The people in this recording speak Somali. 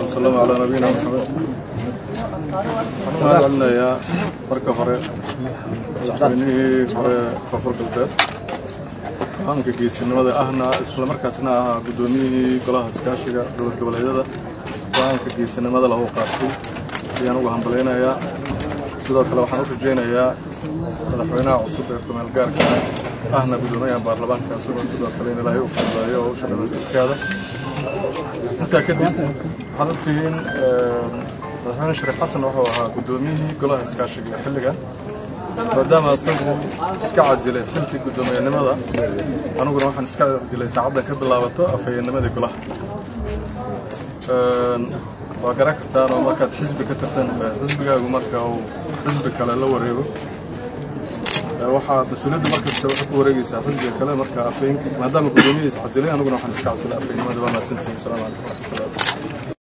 وسلم على نبينا محمد. waxaan celinayaa marka hore madaxweynihii hore koonfur galbeed go'aanka geesinimada ahna isla markaasna ahaa gudoomiyihii golaha iskaashiga dowlad goboleedyada go'aanka geesinimada lagu qaatay ayaan ugu hambaleynayaa. sidoo kale waxaan u rajaynayaa madaxweynaha cusub ee kumeel gaarka ahna gudoomiyaha baarlamaanka sidoo kale in Ilaahay u fududeeyo oo u shaqeeyo iskaada. inta kadib waxaan ogtihiin madaxweyne Shariif Xasan wuxuu ahaa gudoomiyihii golaha iskaashiga xilligan maadaama asagu iska casilay xilkii gudoomiyanimada aniguna waxaan iska casilay saacadda ka bilaabato afhayeennimadii golaha. waa garan kartaan oo markaad xisbi ka tirsan xisbigaagu marka uu xisbi kale la wareego waxaa mas-uuliyadda markasta waxay ku wareegaysaa xisbiga kale marka afhayeenka maadaama gudoomiyihiisa casilay aniguna waxaan iska casilay afhayeennimadii. waa mahadsantihiin. Asalaamu calaykum waraxmatullahi.